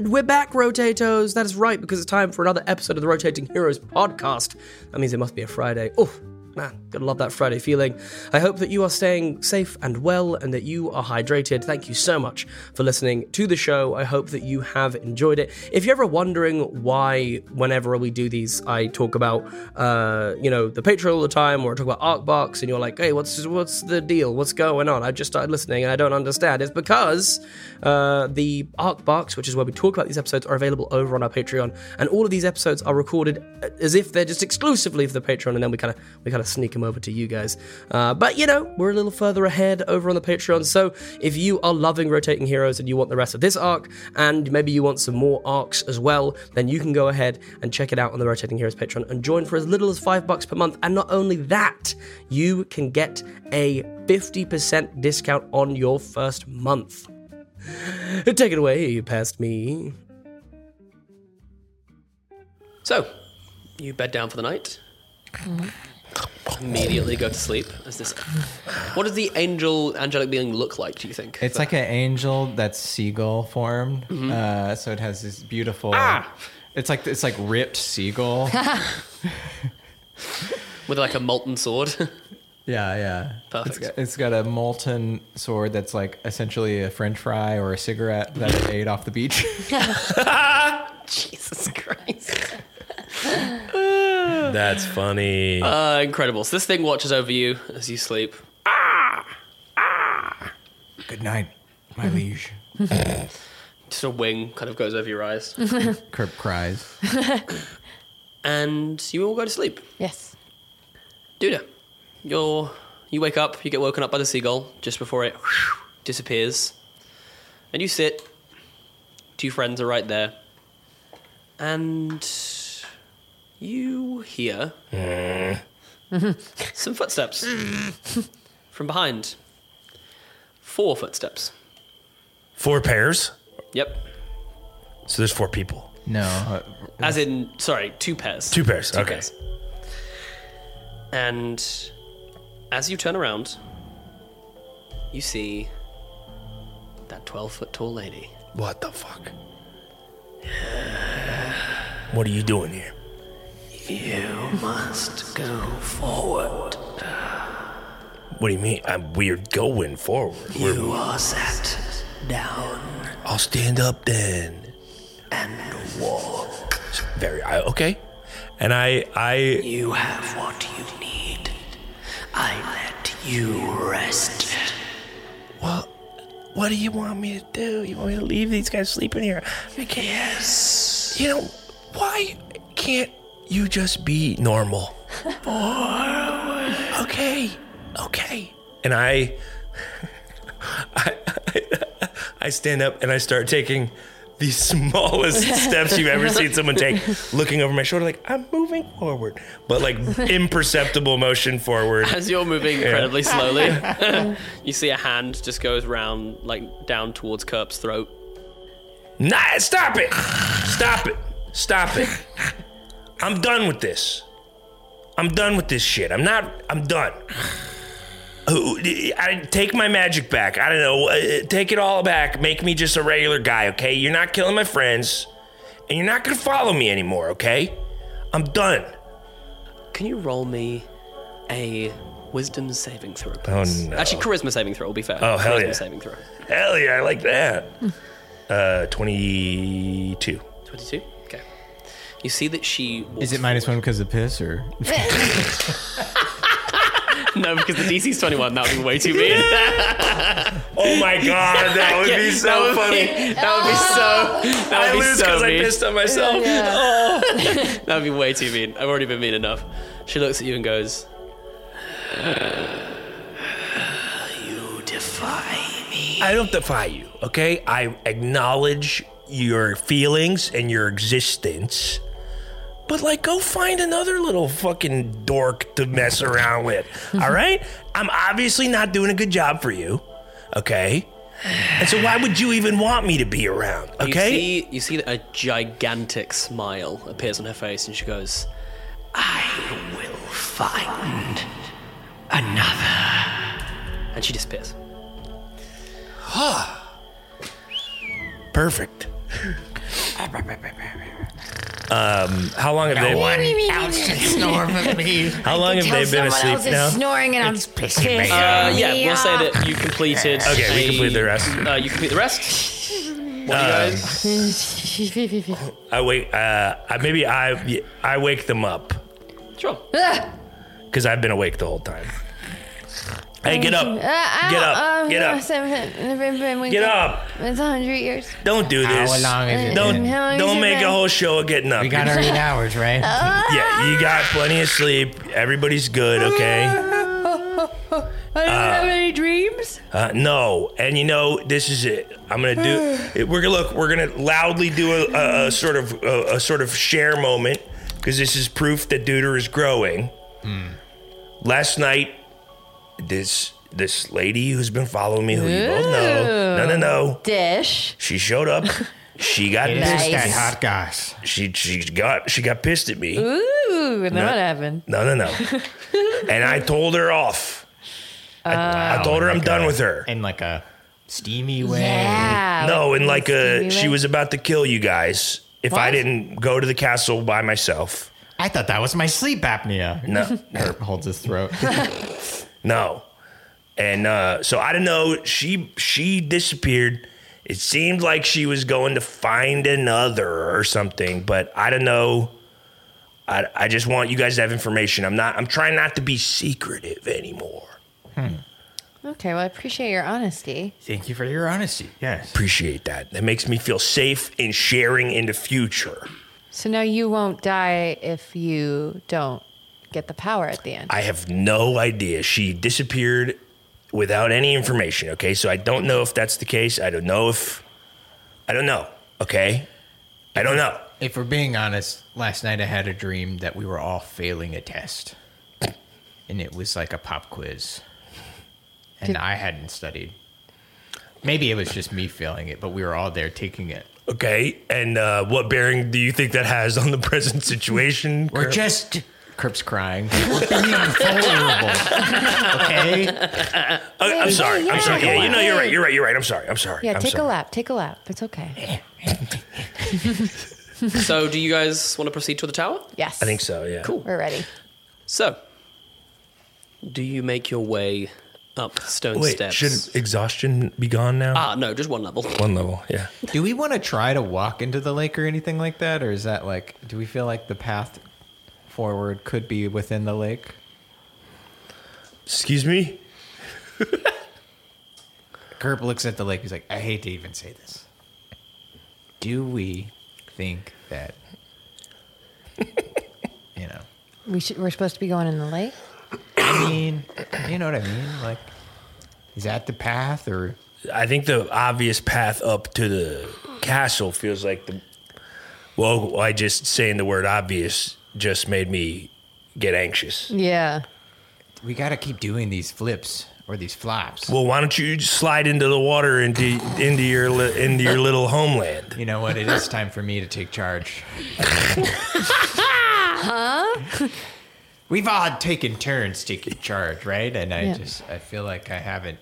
And we're back, Rotators. That is right, because it's time for another episode of the Rotating Heroes podcast. That means it must be a Friday. Oh, man, gotta love that Friday feeling. I hope that you are staying safe and well and that you are hydrated. Thank you so much for listening to the show. I hope that you have enjoyed it. If you're ever wondering why whenever we do these, I talk about, the Patreon all the time, or I talk about Arcbox, and you're like, hey, what's the deal? What's going on? I just started listening and I don't understand. It's because the Arcbox, which is where we talk about these episodes, are available over on our Patreon, and all of these episodes are recorded as if they're just exclusively for the Patreon, and then we kind of sneak them over to you guys. But we're a little further ahead over on the Patreon, so if you are loving Rotating Heroes and you want the rest of this arc, and maybe you want some more arcs as well, then you can go ahead and check it out on the Rotating Heroes Patreon and join for as little as $5 per month. And not only that, you can get a 50% discount on your first month. Take it away, past me. So, you bed down for the night. Immediately go to sleep. What does the angelic being look like, do you think? It's like an angel that's seagull formed. So it has this beautiful... It's like ripped seagull. With like a molten sword. Yeah. Perfect. It's got a molten sword that's like essentially a French fry or a cigarette that it ate off the beach. Jesus Christ. That's funny. Incredible. So this thing watches over you as you sleep. Good night, my liege. Just a wing kind of goes over your eyes. Kirk cries. And you all go to sleep. Yes. Duda, you wake up, you get woken up by the seagull just before it disappears. And you sit. Two friends are right there. And you hear some footsteps from behind. 4 footsteps. 4 pairs? Yep. So there's 4 people. No. As in, sorry, 2 pairs. 2 pairs, Two okay. pairs. And as you turn around, you see that 12-foot tall lady. What the fuck? What are you doing here? You must go forward. What do you mean? We're going forward. You are sat down I'll stand up then. and walk. Okay. And I You have what you need. I let you rest. well, what do you want me to do? You want me to leave these guys sleeping here? I can't. Yes. Why can't you just be normal? Okay. And I stand up and I start taking the smallest steps you've ever seen someone take, looking over my shoulder like, I'm moving forward. But like imperceptible motion forward. As you're moving incredibly slowly, you see a hand just goes round, like down towards Kerp's throat. Nah, stop it. I'm done with this. I'm done with this shit. I'm done. I take my magic back. I don't know. Take it all back. Make me just a regular guy, okay? You're not killing my friends. And you're not going to follow me anymore, okay? I'm done. Can you roll me a wisdom saving throw, please? Oh, no. Actually, charisma saving throw will be fair. Oh, hell charisma yeah. saving throw. Hell yeah, I like that. 22. 22? Okay. You see that she... Is it -1 because of piss or? No, because the DC's 21. That would be way too mean. Oh my god, that would be so funny. That would be so I mean. pissed on myself. Oh. That would be way too mean. I've already been mean enough. She looks at you and goes, you defy me. I don't defy you, okay? I acknowledge your feelings and your existence. But, like, go find another little fucking dork to mess around with, all right? I'm obviously not doing a good job for you, okay? And so why would you even want me to be around, okay? You see that a gigantic smile appears on her face, and she goes, I will find another. And she disappears. Perfect. How long have they? else should snore with me. How long have they been asleep now? Snoring and I'm pissing me Yeah, we'll say that you completed. Okay, we a- complete the rest. You complete the rest. What do you guys? I wake. Maybe I wake them up Sure. because I've been awake the whole time. Hey, get up! Get up! Get up! Get up! It's 100 years. Don't do this. How long is it? Don't How long has don't it make been? a whole show of getting up. We got our 8 hours, right? Yeah, you got plenty of sleep. Everybody's good, okay? I don't have any dreams. No, and this is it. I'm gonna do. We're gonna loudly do a sort of share moment because this is proof that Deuter is growing. Last night, this lady who's been following me, who you both know, no, Dish. she showed up. She got It Nice. is that hot gas. she got pissed at me. Ooh, and then what happened? No. And I told her off. I told her I'm done with her. In like a steamy way. Yeah. No, and like steamy she way. was about to kill you guys if I What? didn't go to the castle by myself. I thought that was my sleep apnea. No, Herb holds his throat. no. And so I don't know. She disappeared. It seemed like she was going to find another or something, but I don't know. I just want you guys to have information. I'm trying not to be secretive anymore. Okay, well, I appreciate your honesty. Thank you for your honesty. Yes. Appreciate that. That makes me feel safe in sharing in the future. So now you won't die if you don't get the power at the end. I have no idea. She disappeared without any information, okay? So I don't know if that's the case. I don't know, okay? I don't know. If we're being honest, last night I had a dream that we were all failing a test. And it was like a pop quiz. And I hadn't studied. Maybe it was just me failing it, but we were all there taking it. Okay, and what bearing do you think that has on the present situation? We're just... Kirp's crying. We're being vulnerable. Okay? I'm sorry. I'm sorry. Yeah, you're right. You're right. I'm sorry. Yeah, I'm take sorry. a lap. Take a lap. It's okay. So, do you guys want to proceed to the tower? Yes. I think so, yeah. Cool. We're ready. So, do you make your way up stone Wait, steps? should exhaustion be gone now? No, just one level. One level, yeah. Do we want to try to walk into the lake or anything like that? Or is that like... Do we feel like the path forward could be within the lake? Excuse me? Kirp looks at the lake. He's like, I hate to even say this. Do we think that... We're supposed to be going in the lake? I mean, you know what I mean? Like, is that the path or... I think the obvious path up to the castle feels like the... Well, I just saying the word obvious just made me get anxious. Yeah. We got to keep doing these flips or these flops. Well, why don't you just slide into the water into your little homeland? You know what? It is time for me to take charge. Huh? We've all taken turns taking charge, right? And Yeah. I feel like I haven't.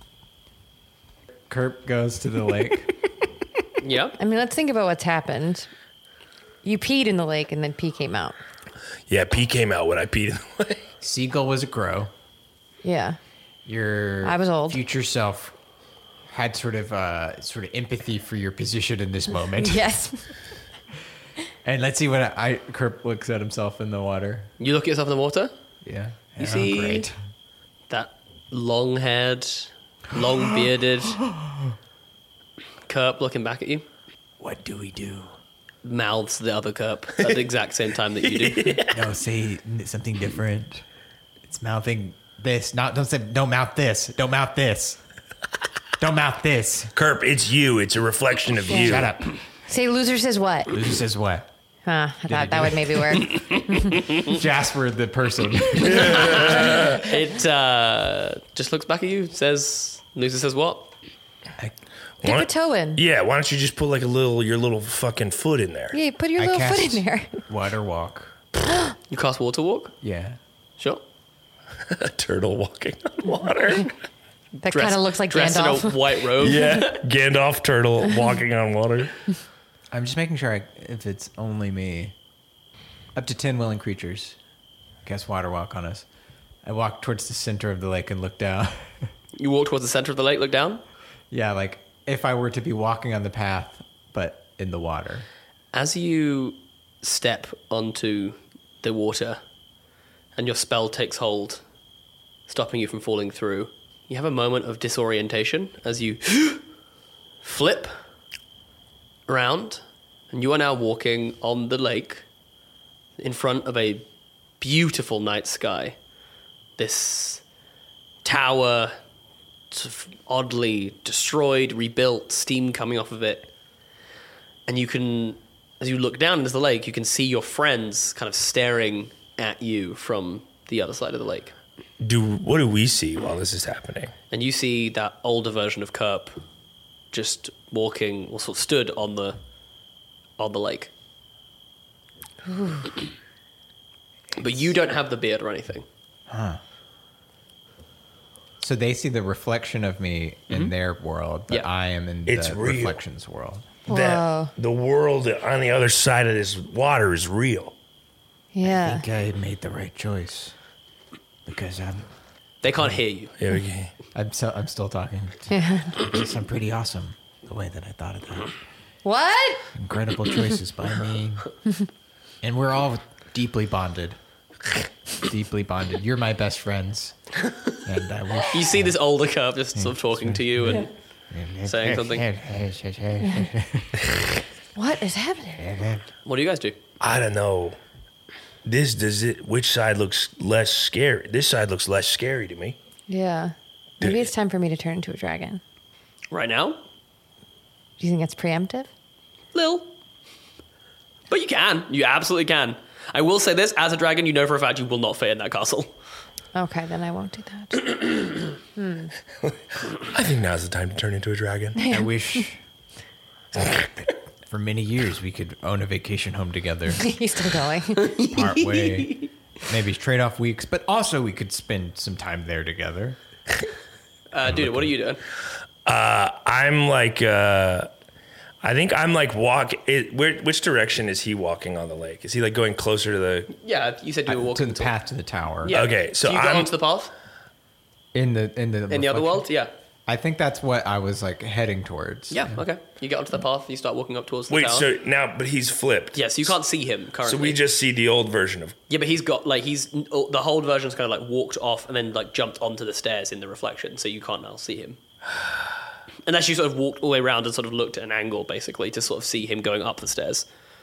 Kirp goes to the lake. Yeah. I mean, let's think about what's happened. You peed in the lake and then pee came out. Yeah, pee came out when I peed in the lake. Seagull was a crow. Yeah. Your I was old. future self had sort of empathy for your position in this moment. Yes. And let's see what Kirp looks at himself in the water. You look at yourself in the water. Yeah. You see Great. that long-haired, long-bearded Kerp looking back at you. What do we do? Mouths the other Kerp at the exact same time that you do. No, say something different. It's mouthing this. Don't mouth this. Don't mouth this. Don't mouth this. Kerp, it's you. It's a reflection of you. Shut up. Say loser says what? Loser says what? Huh, I thought that would maybe work. Jasper, the person. It just looks back at you, says, Lucy says what? Dip a toe in. Yeah, why don't you just put like your little fucking foot in there? Yeah, put your little foot in there. Water walk. You cast water walk? Yeah. Sure. A turtle walking on water. That kind of looks like dressed Gandalf. in a white robe. Yeah, Gandalf turtle walking on water. I'm just making sure if it's only me. Up to 10 willing creatures cast water walk on us. I walk towards the center of the lake and look down. You walk towards the center of the lake, look down. Yeah, like if I were to be walking on the path, but in the water. As you step onto the water and your spell takes hold, stopping you from falling through, you have a moment of disorientation as you flip around, and you are now walking on the lake in front of a beautiful night sky. This tower, sort of oddly destroyed, rebuilt, steam coming off of it. And you can, as you look down into the lake, you can see your friends kind of staring at you from the other side of the lake. What do we see while this is happening? And you see that older version of Kerp just walking, or sort of stood on the lake. But you don't have the beard or anything. So they see the reflection of me in their world, but Yeah. I am in It's the real. reflection's world. That the world on the other side of this water is real. Yeah. I think I made the right choice because They can't hear you. I'm still talking. Because I'm pretty awesome the way that I thought of that. What? Incredible choices by me, and we're all deeply bonded. Deeply bonded. You're my best friends, and I wish You see this older Kerp just sort of talking to you and saying something. What is happening? What do you guys do? I don't know. Which side looks less scary? This side looks less scary to me. Yeah. Maybe it's time for me to turn into a dragon. Right now? Do you think it's preemptive? Lil. But you can. You absolutely can. I will say this, as a dragon, you know for a fact you will not fit in that castle. Okay, then I won't do that. I think now's the time to turn into a dragon. I wish for many years we could own a vacation home together, He's still going. part way, maybe trade off weeks, but also we could spend some time there together. Dude, what are you doing? I'm like, I think I'm like which direction is he walking on the lake? Is he like going closer to the? Yeah, you said you were To walking the path to the tower. Yeah. Okay, so you got I'm- onto the path In the in the other reflection. world? Yeah. I think that's what I was like heading towards. Yeah, okay. You get onto the path, you start walking up towards the Wait, tower. so now, but he's flipped. Yeah, so you can't see him currently. So we just see the old version of. Yeah, but he's got, like, the whole version's kind of, like, walked off and then, like, jumped onto the stairs in the reflection, so you can't now see him. Unless you sort of walked all the way around and sort of looked at an angle, basically, to sort of see him going up the stairs.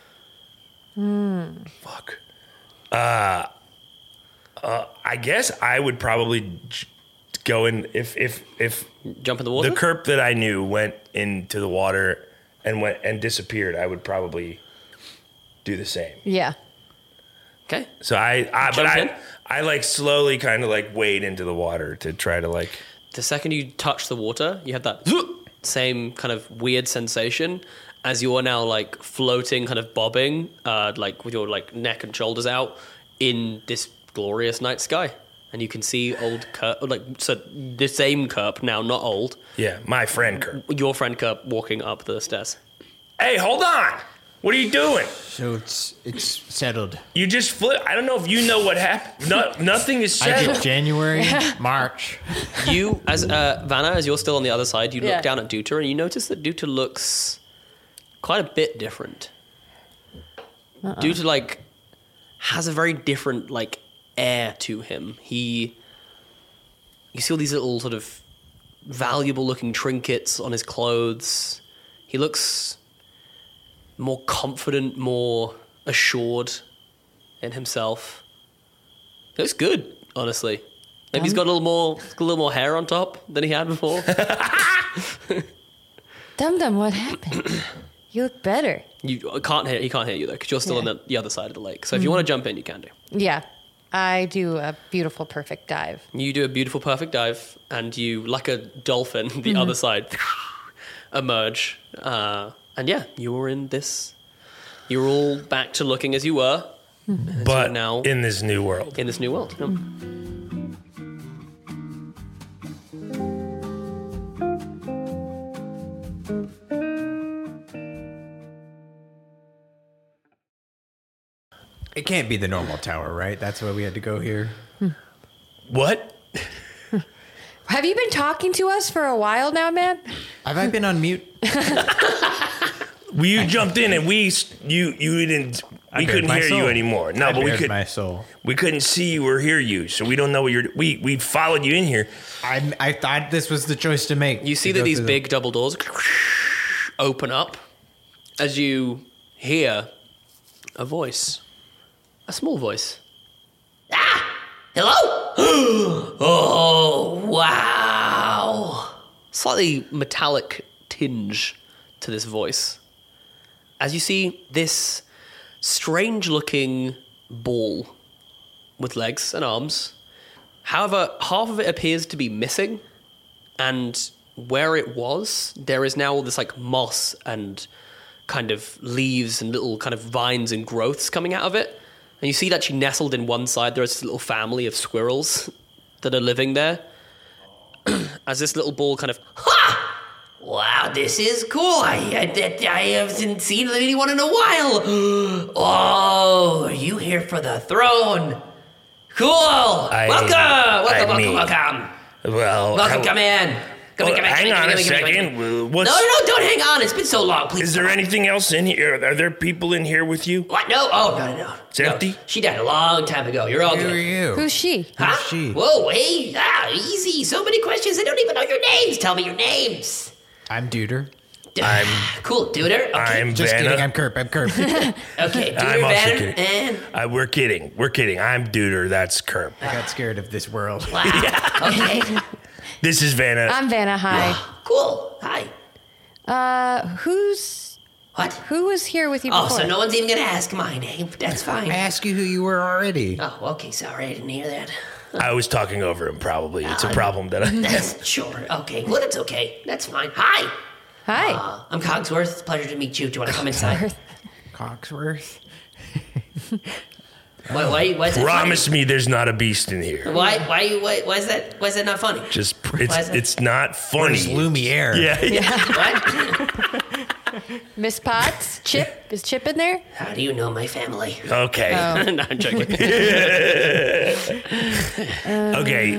Fuck. I guess I would probably go in if Jump in the water? the Kerp that I knew went into the water and disappeared. I would probably do the same. Yeah. Okay. So Jump in? I like slowly kind of like wade into the water to try to like. The second you touch the water, you had that same kind of weird sensation as you are now, like, floating, kind of bobbing, like, with your, like, neck and shoulders out in this glorious night sky. And you can see old Kerp, like, so the same Kerp, now not old, Yeah, my friend Kerp. your friend Kerp walking up the stairs. Hey, hold on. What are you doing? So it's settled. You just flip. I don't know if you know what happened. Nothing is I settled. get January, March. You, as Vanna, as you're still on the other side, you Yeah. look down at Duta and you notice that Duta looks quite a bit different. Duta, like, has a very different, like, air to him. You see all these little sort of valuable-looking trinkets on his clothes. He looks more confident, more assured in himself. He looks good, honestly. Maybe he's got a little more hair on top than he had before. Dum Dum, what happened? You look better. He can't hear you though, because you're still Yeah. on the other side of the lake. So if you want to jump in, you can do. Yeah. I do a beautiful, perfect dive. You do a beautiful, perfect dive, and you, like a dolphin, the other side, emerge. And yeah, you're in this. You're all back to looking as you were, But now in this new world. in this new world. Yep. It can't be the normal tower, right? That's why we had to go here. What? Have you been talking to us for a while now, man? Have I been on mute? Well, you jumped in and you didn't. We bared couldn't my hear soul. you anymore. No, I but bared my soul. We couldn't see you or hear you, so we don't know what you're. We followed you in here. I thought this was the choice to make. You see to that go these through big double doors open up as you hear a voice, a small voice. Hello? Oh, wow. Slightly metallic tinge to this voice. As you see this strange looking ball with legs and arms. However, half of it appears to be missing, and where it was, there is now all this like moss and kind of leaves and little kind of vines and growths coming out of it. And you see that actually nestled in one side, there is this little family of squirrels that are living there. As this little ball kind of, ha! Wow, this is cool. I haven't seen anyone in a while. Oh, are you here for the throne? Cool. Welcome. Well, Come in. Come in. hang on a second. No, don't hang on. It's been so long. Please. Is there anything else in here? Are there people in here with you? What? No. Oh, no. It's empty? She died a long time ago. You're all Who are good. you? Who's she? Huh? she? Whoa, hey, easy. So many questions. I don't even know your names. Tell me your names. I'm Duder. Cool, Duder. Okay. I'm Just Vanna. kidding. I'm Kerp. Okay, Duder, I'm also Vanna, kidding. and We're kidding. I'm Duder. That's Kerp. I got scared of this world. wow. Okay. This is Vanna. I'm Vanna. Hi. Cool. Hi. What? Who was here with you before? Oh, so no one's even gonna ask my name. That's fine. I asked you who you were already. Oh, okay. Sorry, I didn't hear that. I was talking over him, probably. It's a problem that I... That's sure. Okay. Well, that's okay. That's fine. Hi. Hi. I'm Cogsworth. It's a pleasure to meet you. Do you want to come inside? Cogsworth. Why is that Promise me there's not a beast in here. funny? Why is that not funny? Just, Why is that? it's not funny. Where's Lumiere? Yeah. What? Miss Potts? Chip? Is Chip in there? How do you know my family? Okay. No, I'm joking. Okay.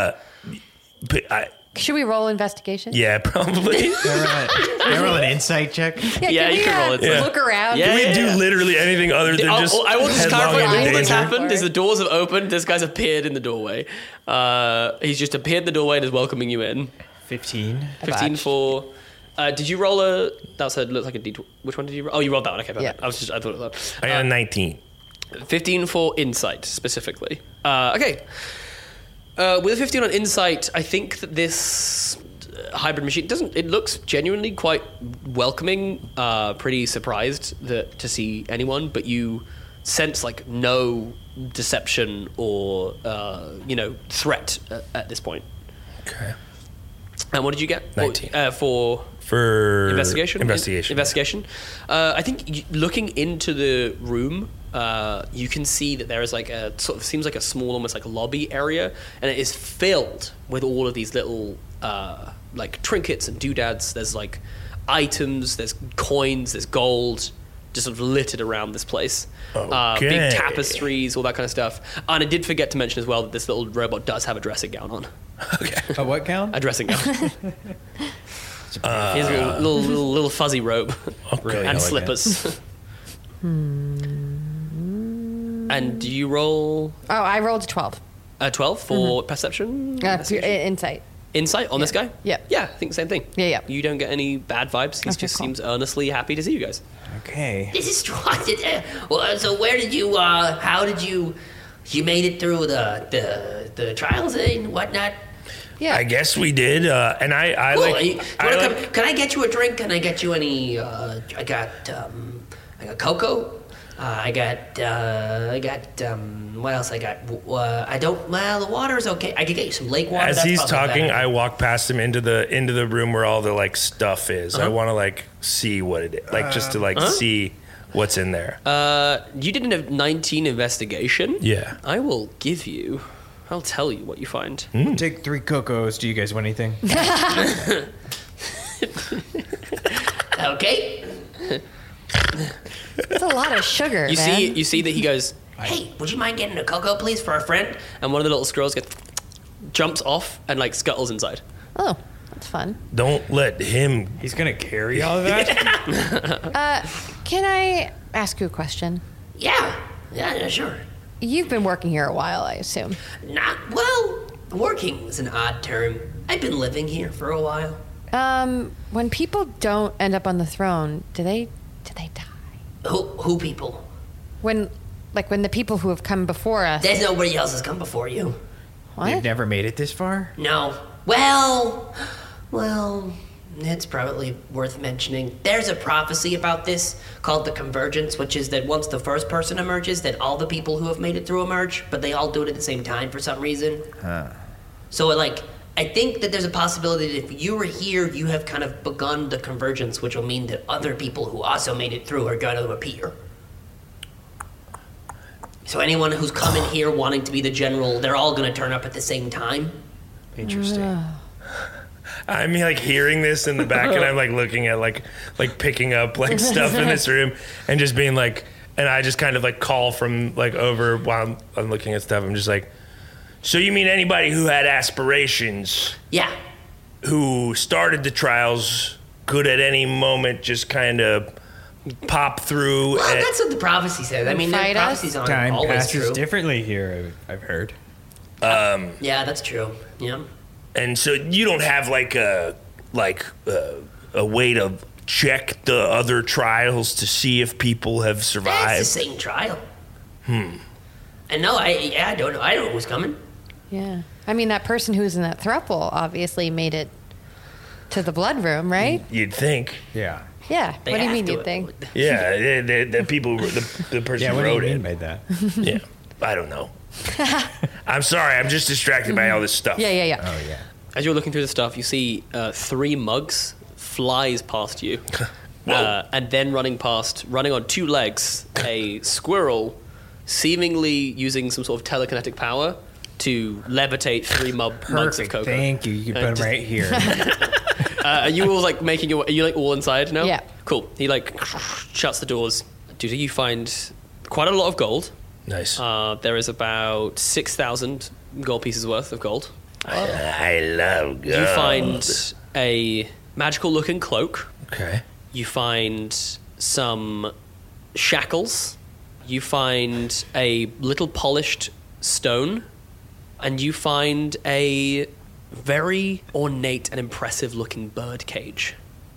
Should we roll investigation? Yeah, probably. Can I roll an insight check? Yeah, can you we, can roll it. Yeah. Look around. Yeah. Can we do literally anything other than just I will just headlong clarify into all that's danger? happened is the doors have opened. This guy's appeared in the doorway. He's just appeared in the doorway and is welcoming you in. 15. 15 for. Did you roll a? That looked like a D. Which one did you roll? Oh, you rolled that one. Okay, perfect. Yeah. I thought it was that. I got a 19. 15 for insight specifically. Okay. With a 15 on insight, I think that this hybrid machine it looks genuinely quite welcoming. Pretty surprised to see anyone, but you sense like no deception or threat at this point. Okay. And what did you get? 19. For investigation. Investigation. I think looking into the room, you can see that there is like a sort of seems like a small, almost like a lobby area, and it is filled with all of these little like trinkets and doodads. There's like items, there's coins, there's gold, just sort of littered around this place. Okay. Big tapestries, all that kind of stuff. And I did forget to mention as well that this little robot does have a dressing gown on. A what gown? A dressing gown. He has a little fuzzy robe Okay. and slippers. And do you roll Oh, I rolled a 12. a 12 for perception? Insight. Insight on this guy? Yeah. Yeah, I think the same thing. Yeah. You don't get any bad vibes. He Okay, just cool. seems earnestly happy to see you guys. Okay. This is so where did you, how did you made it through the trials and whatnot? Yeah. I guess we did. And I Cool. like. Can I get you a drink? Can I get you any? I got cocoa. I got what else? I got. I don't. Well, the water's okay. I could get you some lake water. As That's he's probably talking, better. I walk past him into the room where all the like stuff is. I want to like see what it is, like just to like see what's in there. You did a 19 investigation. Yeah. I will give you. I'll tell you what you find. Take 3 cocos. Do you guys want anything? Okay. It's a lot of sugar. You man. see that he goes, "Hey, would you mind getting a cocoa, please, for our friend?" And one of the little squirrels jumps off and like scuttles inside. Oh, that's fun. Don't let him. He's gonna carry all of that. Can I ask you a question? Yeah, sure. You've been working here a while, I assume. Working is an odd term. I've been living here for a while. When people don't end up on the throne, do they die? Who people? When the people who have come before us. There's nobody else has come before you. What? You've never made it this far? No. Well, it's probably worth mentioning. There's a prophecy about this called the Convergence, which is that once the first person emerges, that all the people who have made it through emerge, but they all do it at the same time for some reason. So, I think that there's a possibility that if you were here, you have kind of begun the Convergence, which will mean that other people who also made it through are going to appear. So anyone who's coming here wanting to be the general, they're all going to turn up at the same time. Interesting. I'm hearing this in the back, and I'm looking at like picking up stuff in this room, and just being and I just kind of call from over while I'm looking at stuff. I'm just like, so you mean anybody who had aspirations, Yeah. who started the trials, could at any moment just kind of pop through? Well, that's what the prophecy says. I mean, the Fight us? prophecies aren't Time always passes true. differently here, I've heard. Yeah, that's true. Yeah. And so you don't have a way to check the other trials to see if people have That's the survived. same trial. And no, I don't know. I don't know who's coming. Yeah. I mean, that person who's in that throuple obviously made it to the blood room, right? You'd think. Yeah. Yeah. They What do you have mean to. you think? Yeah, the people, the person Yeah, who what do you wrote mean it. by that? Yeah, I don't know. I'm sorry, I'm just distracted by all this stuff. Yeah. Oh, yeah. As you're looking through the stuff, you see 3 mugs flies past you, and then running on 2 legs, a squirrel, seemingly using some sort of telekinetic power to levitate 3 mugs of Perfect. cocoa. Thank you. You can put them right here. Are you all making your? Are you all inside now? Yeah. Cool. He shuts the doors. Do you find quite a lot of gold? Nice. There is about 6,000 gold pieces worth of gold. I love gold. You find a magical-looking cloak. Okay. You find some shackles. You find a little polished stone. And you find a very ornate and impressive-looking bird cage.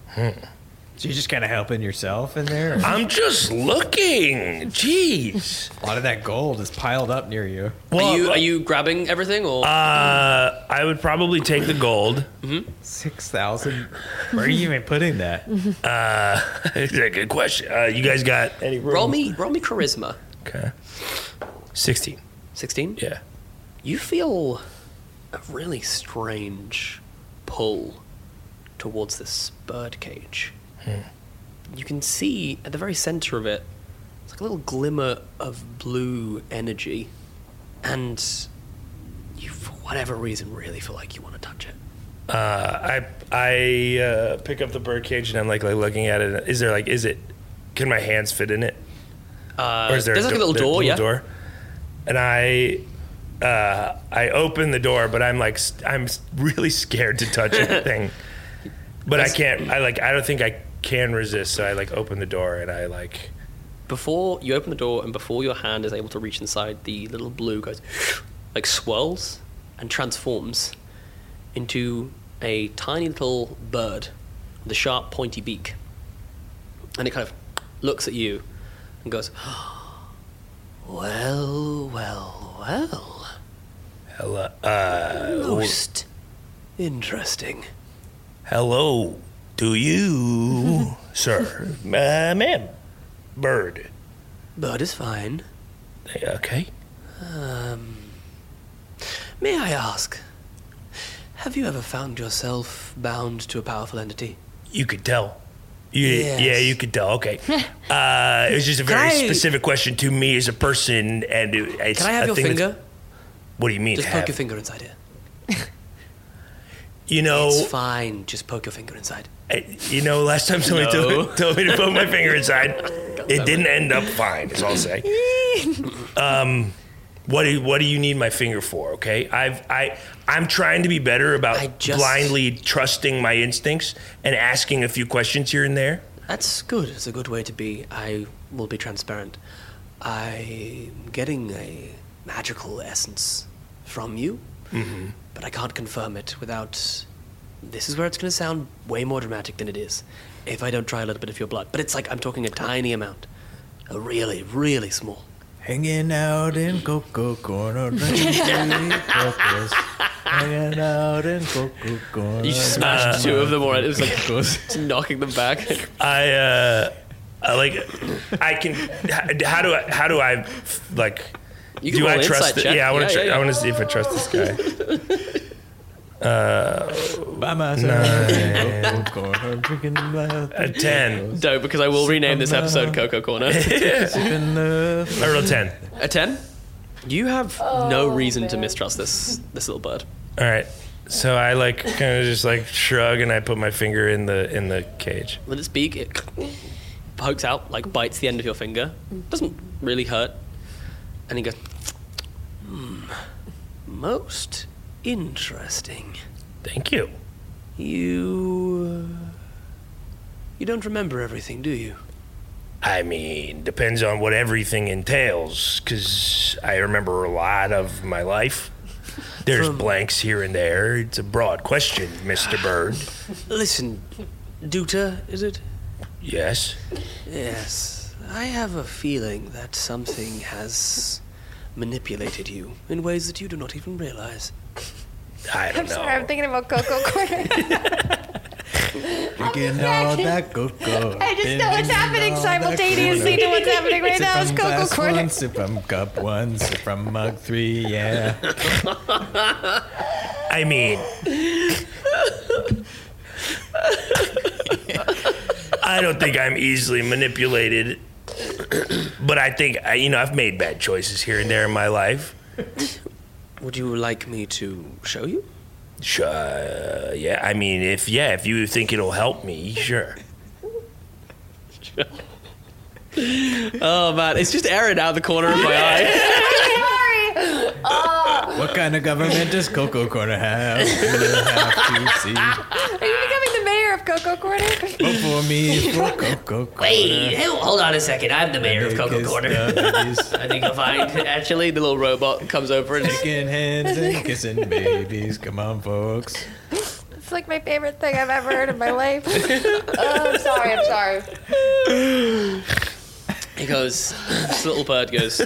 So you're just kind of helping yourself in there? I'm just looking. Jeez. A lot of that gold is piled up near you. Are you grabbing everything, or I would probably take the gold. 6,000? Where are you even putting that? It's a good question. You guys got any room? roll me charisma? Okay. 16. 16. Yeah. You feel a really strange pull towards this bird cage. You can see at the very center of it, it's like a little glimmer of blue energy, and you, for whatever reason, really feel like you want to touch it. I pick up the bird cage and I'm looking at it. Can my hands fit in it? Or is there There's a little door, yeah. door? And I open the door, but I'm really scared to touch anything. But I can't. I don't think I can resist. So I open the door and I Before you open the door and before your hand is able to reach inside, the little blue goes swirls and transforms into a tiny little bird with a sharp, pointy beak. And it kind of looks at you and goes, well. hello. Most interesting. Hello to you, sir, ma'am, bird. Bird is fine. Okay. May I ask, have you ever found yourself bound to a powerful entity? You could tell. Yes. Yeah, you could tell. Okay. It was just a very specific question to me as a person, and it's. Can I have your thing finger? What do you mean? Just poke your finger inside here. You know, It's fine. Just poke your finger inside. last time somebody No. told me to put my finger inside, it didn't end up fine, is all I'll say. What do you need my finger for, okay? I'm trying to be better about blindly trusting my instincts and asking a few questions here and there. That's good. It's a good way to be. I will be transparent. I'm getting a magical essence from you, but I can't confirm it without... This is where it's going to sound way more dramatic than it is if I don't try a little bit of your blood. But it's like I'm talking a tiny amount. A really, really small. Hanging out in Coco Corner, drinking cocos. Hanging out in Coco Corner. You just smashed two of them already. It was like just knocking them back. How do I like? You can do roll I an trust insight it? check. Yeah, I want to. Yeah, yeah. I want to see if I trust this guy. By myself in Coco Corner, drinking A 10. No, because I will rename this episode Coco Corner. sipping love. I rolled 10. A 10? You have no reason to mistrust this little bird. All right. So I kind of just shrug and I put my finger in the cage. With its beak, it pokes out, bites the end of your finger. Doesn't really hurt. And he goes, most interesting. Thank you. You don't remember everything, do you? I mean, depends on what everything entails, because I remember a lot of my life. There's blanks here and there. It's a broad question, Mr. Bird. Listen, Duta, is it? Yes. Yes. I have a feeling that something has manipulated you in ways that you do not even realize. I don't I'm know. sorry, I'm thinking about Coco Corner. Drinking all that cocoa. I just know what's happening simultaneously to what's happening right now. It's Coco Corner. One, sip from cup one, sip from mug three, yeah. I mean, I don't think I'm easily manipulated, but I think, I've made bad choices here and there in my life. Would you like me to show you? Sure, yeah. I mean, if you think it'll help me, sure. Oh, man. It's just Aaron out of the corner of my eye. Sorry. What kind of government does Coco Corner have? We'll have to see. Are you becoming the mayor of Coco Corner? Vote for me for Coco Corner. Wait, hold on a second. I'm the mayor of Coco Corner. I think you'll find. Actually, the little robot comes over and Shaking hands and kissing babies. Come on, folks. It's like my favorite thing I've ever heard in my life. I'm sorry. he goes, this little bird goes,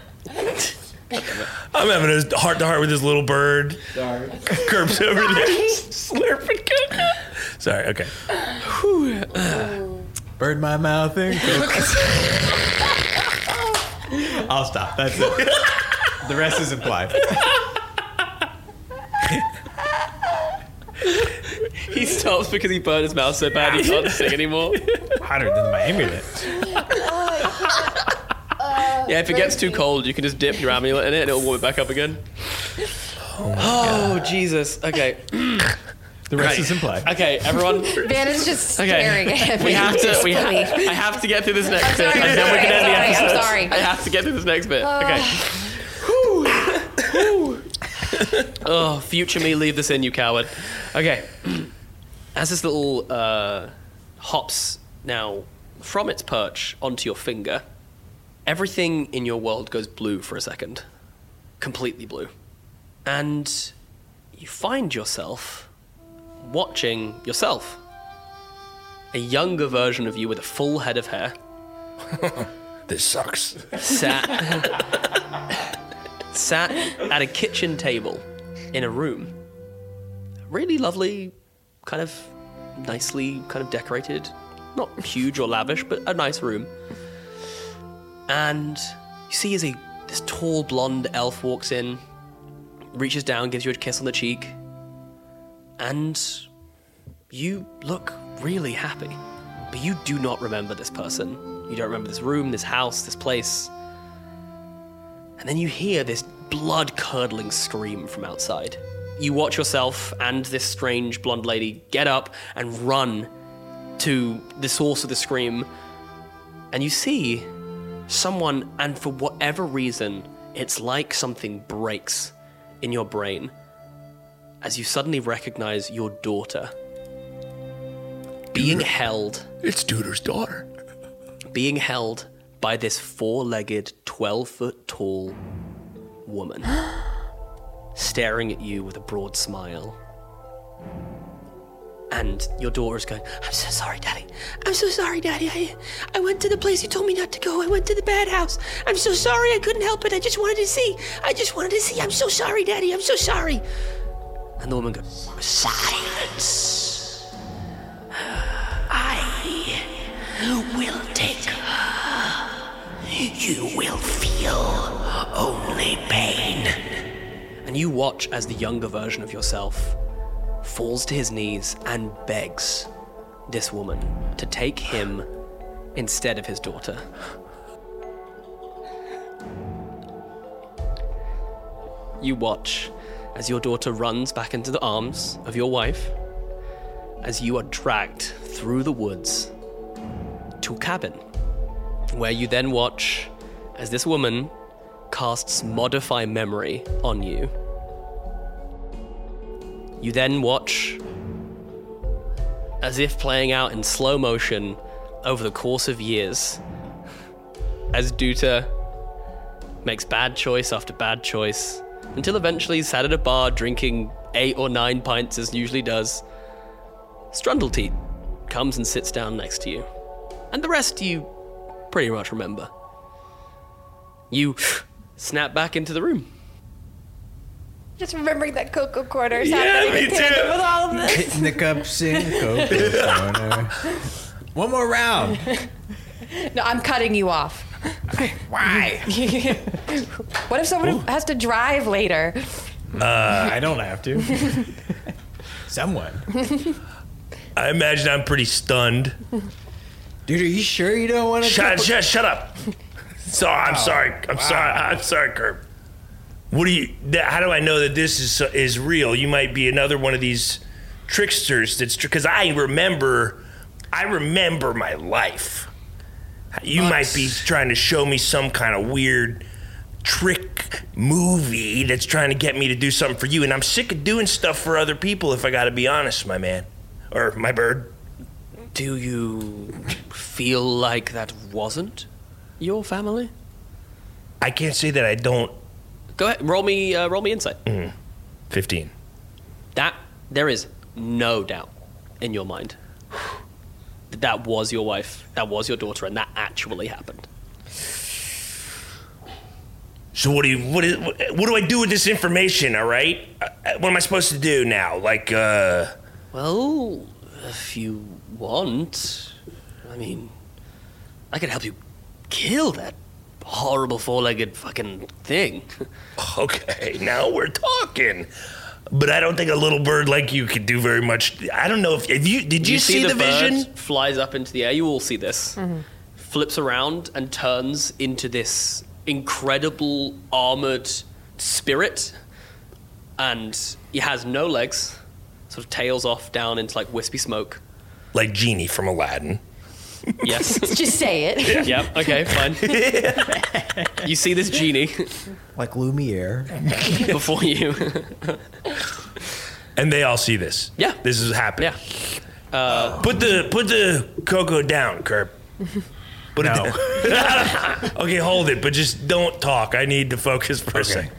I'm having a heart-to-heart with this little bird. Sorry. Curbs over there. Slurping cocoa. Sorry, okay. Bird my mouth and cocoa. I'll stop. That's it. The rest is implied. he stops because he burned his mouth so bad he can't sing anymore. Hotter than my amulet. Yeah, if it gets too cold, you can just dip your amulet in it and it'll warm it back up again. Oh, Jesus. Okay. The rest is implied. Okay, everyone. Van is just staring at me. We have to. It's funny. I have to get through this next bit, sorry, and then we can end the I'm episode. sorry. I have to get through this next bit. Okay. Oh, future me, leave this in, you coward. Okay. As this little hops now from its perch onto your finger, everything in your world goes blue for a second. Completely blue. And you find yourself watching yourself. A younger version of you with a full head of hair. This sucks. Sat at a kitchen table in a room. Really lovely, kind of nicely kind of decorated. Not huge or lavish, but a nice room. And you see as this tall blonde elf walks in, reaches down, gives you a kiss on the cheek, and you look really happy. But you do not remember this person. You don't remember this room, this house, this place. And then you hear this blood-curdling scream from outside. you watch yourself and this strange blonde lady get up and run to the source of the scream, and you see someone, and for whatever reason, it's like something breaks in your brain as you suddenly recognize your daughter being held. It's Duder's daughter. Being held by this 4-legged, 12-foot tall woman, staring at you with a broad smile. And your daughter's going, I'm so sorry, Daddy. I'm so sorry, Daddy. I went to the place you told me not to go. I went to the bad house. I'm so sorry. I couldn't help it. I just wanted to see. I'm so sorry, Daddy. I'm so sorry. And the woman goes, silence. I will take her. You will feel only pain. And you watch as the younger version of yourself falls to his knees and begs this woman to take him instead of his daughter. You watch as your daughter runs back into the arms of your wife, as you are dragged through the woods to a cabin, where you then watch as this woman casts Modify Memory on you. You then watch, as if playing out in slow motion over the course of years, as Duta makes bad choice after bad choice, until eventually he's sat at a bar drinking 8 or 9 pints as usually does. Strundleteat comes and sits down next to you. And the rest you pretty much remember. You snap back into the room. Just remembering that Cocoa Corner. Yeah, me with too. With all of this. Hitting the cups in Cocoa Corner. One more round. No, I'm cutting you off. Why? What if someone has to drive later? I don't have to. Someone. I imagine I'm pretty stunned. Dude, are you sure you don't want to? Shut up. So I'm sorry. I'm sorry, Kurt. What do you? How do I know that this is real? You might be another one of these tricksters. That's because I remember my life. You might be trying to show me some kind of weird trick movie that's trying to get me to do something for you, and I'm sick of doing stuff for other people. If I got to be honest, my man, or my bird. Do you feel like that wasn't your family? I can't say that I don't. Go ahead, roll me insight. 15. That there is no doubt in your mind that was your wife, that was your daughter, and that actually happened. So what do I do with this information? All right, what am I supposed to do now? Well, if you want, I mean, I could help you kill that horrible 4-legged fucking thing. Okay, now we're talking. But I don't think a little bird like you could do very much. I don't know if you did you see the vision? Bird flies up into the air. You all see this. Mm-hmm. Flips around and turns into this incredible armored spirit, and he has no legs. Sort of tails off down into like wispy smoke. Like Genie from Aladdin. Yes. Just say it. Yeah. Yep. Okay. Fine. You see this genie Like Lumiere. before you. And they all see this. Yeah. This is happening. Yeah. Put the cocoa down, Kerp. Put it down. Okay, hold it, but just don't talk. I need to focus for a second.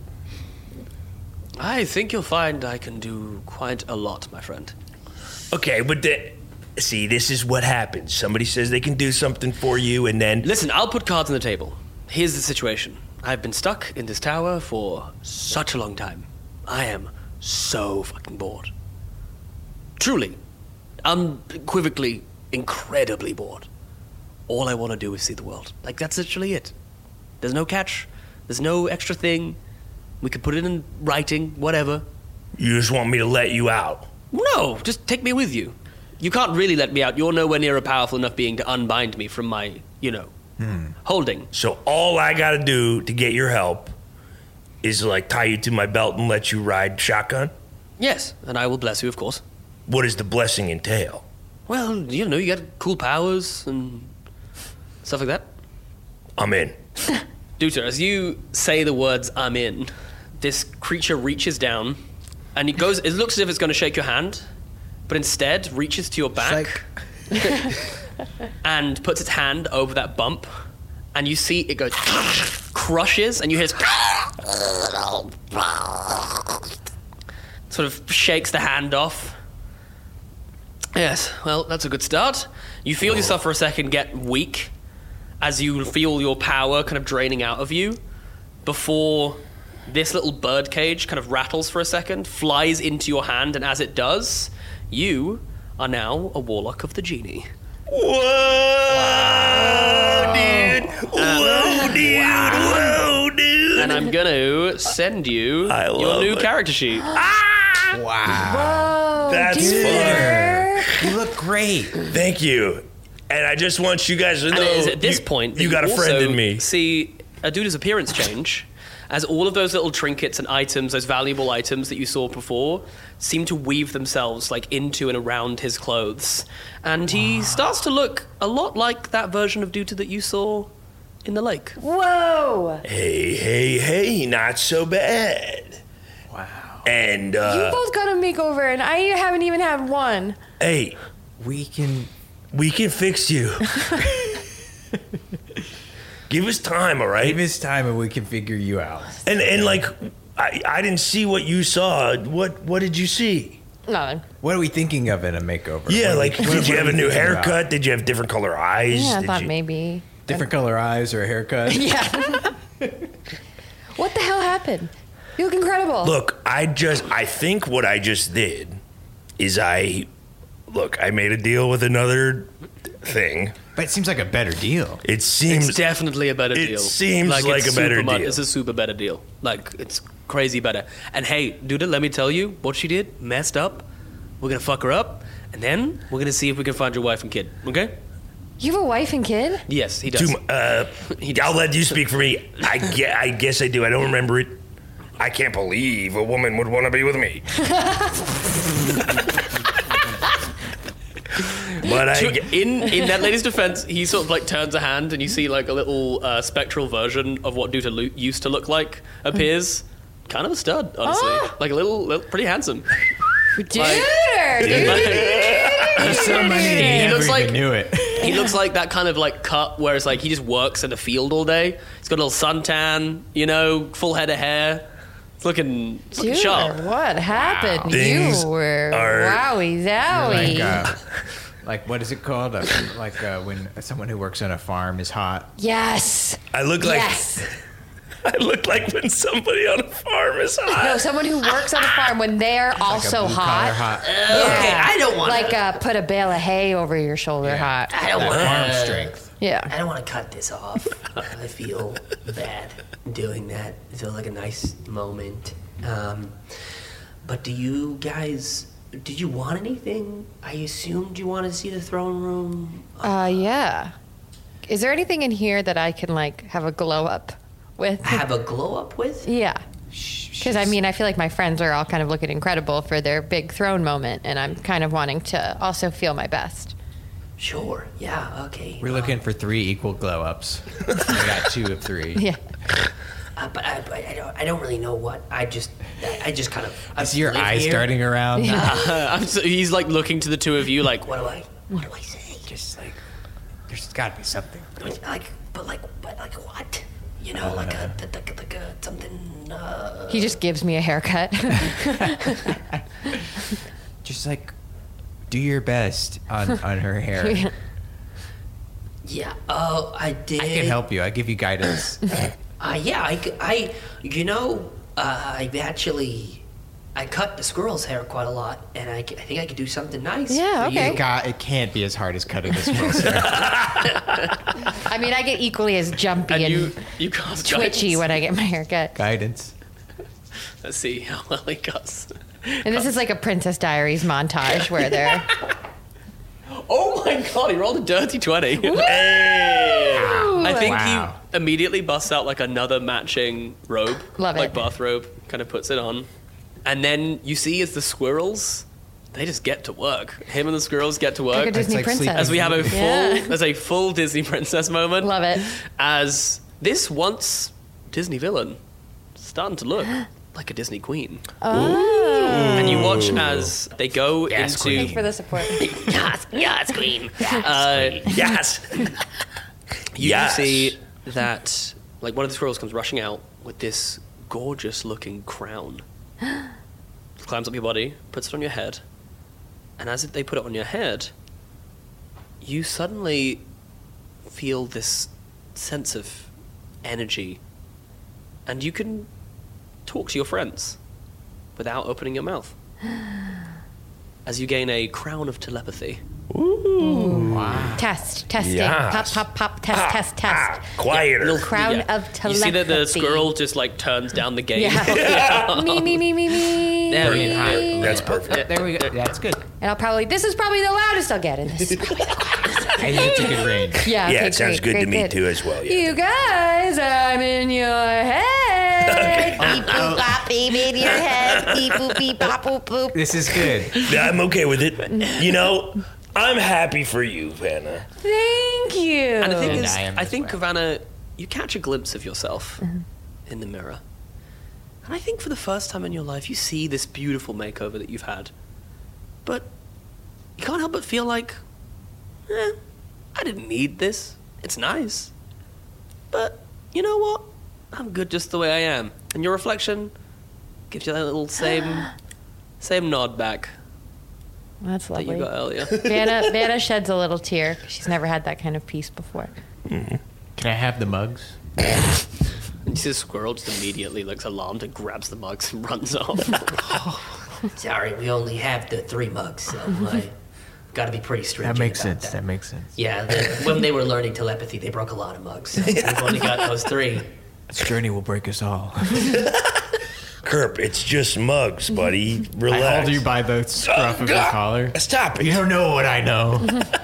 I think you'll find I can do quite a lot, my friend. Okay, but see, this is what happens. Somebody says they can do something for you, and then... Listen, I'll put cards on the table. Here's the situation. I've been stuck in this tower for such a long time. I am so fucking bored. Truly. Unequivocally, incredibly bored. All I want to do is see the world. Like, that's literally it. There's no catch. There's no extra thing. We could put it in writing, whatever. You just want me to let you out? No, just take me with you. You can't really let me out. You're nowhere near a powerful enough being to unbind me from my, holding. So all I gotta do to get your help is like tie you to my belt and let you ride shotgun? Yes, and I will bless you, of course. What does the blessing entail? Well, you know, you get cool powers and stuff like that. I'm in. Duta, as you say the words, I'm in, this creature reaches down and it looks as if it's going to shake your hand, but instead reaches to your back and puts its hand over that bump, and you see it goes, crushes, and you hear this, sort of shakes the hand off. Yes, well, that's a good start. You feel yourself for a second get weak as you feel your power kind of draining out of you before this little bird cage kind of rattles for a second, flies into your hand, and as it does, you are now a Warlock of the Genie. Whoa, dude! Whoa, dude! Whoa, dude! And I'm going to send you your new character sheet. Wow. Whoa, That's dude. fun. You look great. Thank you. And I just want you guys to know, And it is at this point that you got a friend also in me. see a dude's appearance change as all of those little trinkets and items, those valuable items that you saw before, seem to weave themselves like into and around his clothes. And he starts to look a lot like that version of Duta that you saw in the lake. Whoa. Hey, not so bad. Wow. And, You both got a makeover, and I haven't even had one. hey, We can fix you. Give us time, all right? give us time and we can figure you out. And like, I didn't see what you saw. What did you see? Nothing. What are we thinking of in a makeover? Yeah, What are like, we- did you what have are a we new thinking about? haircut? Did you have different color eyes? Yeah, I Did thought you- maybe. Different color eyes or a haircut? Yeah. What the hell happened? You look incredible. Look, I think what I just did is I made a deal with another thing. But it seems like a better deal. It seems It's definitely a better it deal. seems like it's a better super deal. It's a super better deal. Like, it's crazy better. And hey, Duda, let me tell you, what she did, messed up. We're gonna fuck her up, and then we're gonna see if we can find your wife and kid, okay? You have a wife and kid? Yes, he does. I'll let you speak for me. I guess I do. I don't remember it. I can't believe a woman would want to be with me. But In that lady's defense, he sort of like turns a hand, and you see like a little spectral version of what Duta used to look like appears. Kind of a stud, honestly. Like a little pretty handsome. Dude! There's so many He he looks never like- even knew it. He looks like that kind of like cut where it's like he just works in a field all day. He's got a little suntan, you know, full head of hair. It's looking Dude, sharp. what happened? Things You were are- wowie zowie. Like what is it called? When someone who works on a farm is hot. Yes. I look like Yes. I look like when somebody on a farm is No, hot. someone who works on a farm when they're also Blue-collar hot. Okay, I don't want Like put a bale of hay over your shoulder hot. I don't want Farm to. strength. Yeah. I don't want to cut this off. I feel bad doing that. It feels like a nice moment. But do you guys? Did you want anything? I assumed you wanted to see the throne room. Yeah. Is there anything in here that I can like have a glow up with? Have a glow up with? Yeah. Because I mean, I feel like my friends are all kind of looking incredible for their big throne moment, and I'm kind of wanting to also feel my best. Sure. Yeah. Okay. We're looking for 3 equal glow ups. We got 2 of 3. Yeah. But I don't really know what. I just kind of. Is your live eyes here. starting around? He's like looking to the two of you like, What do I say? Just like, there's got to be something. But like what? You know, like a something. He just gives me a haircut. Just like, do your best on her hair. Yeah. Oh, I did. I can help you. I give you guidance. Yeah. I've actually. I cut the squirrel's hair quite a lot, and I think I could do something nice. Yeah, for you. okay. It can't be as hard as cutting this girl's hair. I mean, I get equally as jumpy and and, you cast twitchy guidance. when I get my haircut. Guidance. Let's see how well he cuts. And this is like a Princess Diaries montage where they're. Oh my god, he rolled a dirty 20. Hey. I I think Wow. he immediately busts out like another matching robe, Love like it. bathrobe, kind of puts it on, and then you see as the squirrels, they just get to work. Him and the squirrels get to Like work a Disney like princess. as we have a full, Yeah. as a full Disney princess moment. Love it. As this once Disney villain starting to look like a Disney queen. And you watch as they go Yes, into. queen. Thanks for the support. Yes, queen. Yes. You Yes. see that, like, one of the squirrels comes rushing out with this gorgeous-looking crown. Climbs up your body, puts it on your head, and as they put it on your head, you suddenly feel this sense of energy, and you can talk to your friends without opening your mouth. As you gain a crown of telepathy. Testing. Yes. Pop, test. Quieter. Little- Crown yeah. of telepathy. You see that the squirrel just like turns down the gate. Yeah. me. There we Brilliant. go. That's perfect. There we go. That's good. And this is probably the loudest I'll get in this. I think it's a good range. Yeah, Yeah, okay, it sounds great, good to great, me too as well. Yeah. You guys, I'm in your head. Beep boop bop, beep in your head. Beep boop beep bop boop boop. This is good. Yeah, I'm okay with it. You know, I'm happy for you, Vanna. Thank you. And the thing And is, I am I as think, well. Havana, you catch a glimpse of yourself in the mirror. And I think for the first time in your life, you see this beautiful makeover that you've had. But you can't help but feel like, I didn't need this. It's nice. But you know what? I'm good just the way I am. And your reflection gives you that little same nod back That's that you lovely. got earlier. Vanna sheds a little tear. She's never had that kind of peace before. Can I have the mugs? And you see the squirrel just immediately looks alarmed and grabs the mugs and runs off. Sorry, we only have the 3 mugs, so I got to be pretty stringent. That makes about sense. That makes sense. Yeah, when they were learning telepathy, they broke a lot of mugs. So we've only got those 3. This journey will break us all. Kerp, it's just mugs, buddy. I Relax. hold you by the scruff of your collar. Stop it. You don't know what I know.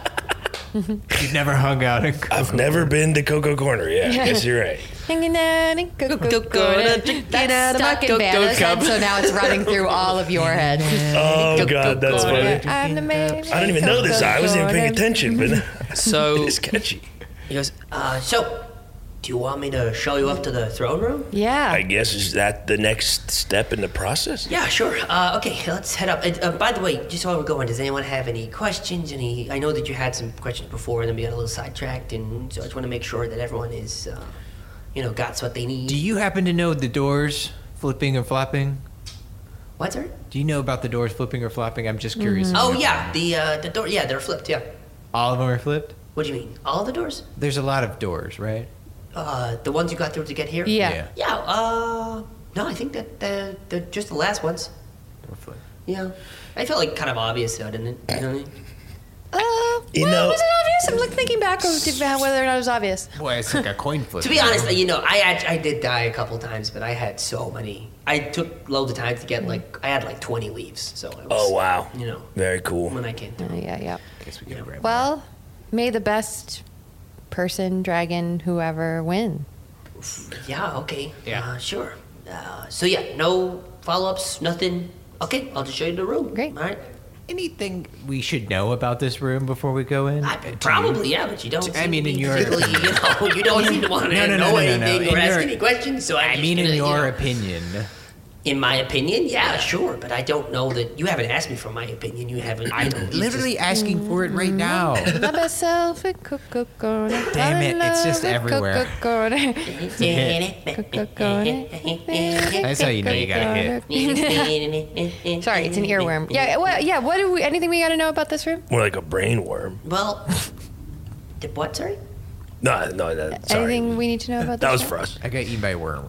You've never hung out in I've never been to Coco Corner. Yeah, I guess you're right. Hanging out in Drinking That's out of my stuck in Cocoa Vanna's cup. head, so now it's running through all of your head. Oh, God, that's funny. I'm the man. I don't even know this. I wasn't even paying attention, but So it's catchy. he goes, So, do you want me to show you up to the throne room? Yeah. I guess, is that the next step in the process? Yeah, sure. Okay, let's head up. By the way, just while we're going, does anyone have any questions? I know that you had some questions before, and then we got a little sidetracked, and so I just want to make sure that everyone is, got what they need. Do you happen to know the doors flipping or flopping? What, sir? Do you know about the doors flipping or flopping? I'm just curious. Oh, yeah, the door. Yeah, they're flipped. Yeah. All of them are flipped? What do you mean? All the doors? There's a lot of doors, right? The ones you got through to get here? Yeah. Yeah. No, I think that they're just the last ones. They're flipped. Yeah. I felt like kind of obvious, though, didn't it? You know what I mean? You well, know- was it obvious? I'm like thinking back of whether or not it was obvious. Boy, it's like a coin flip. To be honest, I did die a couple times, but I had so many. I took loads of time to get I had like 20 leaves, so I was, Oh, wow. You know, Very cool. when I came through. Yeah. I guess we can grab Well, may the best person, dragon, whoever win. Yeah, okay. Yeah. Sure. So yeah, no follow-ups, nothing. Okay, I'll just show you the room. Great. All right. Anything we should know about this room before we go in? Probably, yeah, but you don't. I seem mean, to in be your- particularly, you don't seem to want to No, no, know no. anything or In ask your- any questions. So I mean, in your opinion. in my opinion, yeah, sure, but I don't know that you haven't asked me for my opinion. You haven't. I'm you literally asking for it right now. My best self in Cocoa Corner. Damn it, it's just Love everywhere. Cocoa Corner. Cocoa Corner. That's how you know you got hit. Sorry, it's an earworm. Yeah. What do we? Anything we got to know about this room? More like a brain worm. Well, what? Sorry. No, sorry. Anything we need to know about this That was room? for us. I got eaten by a worm.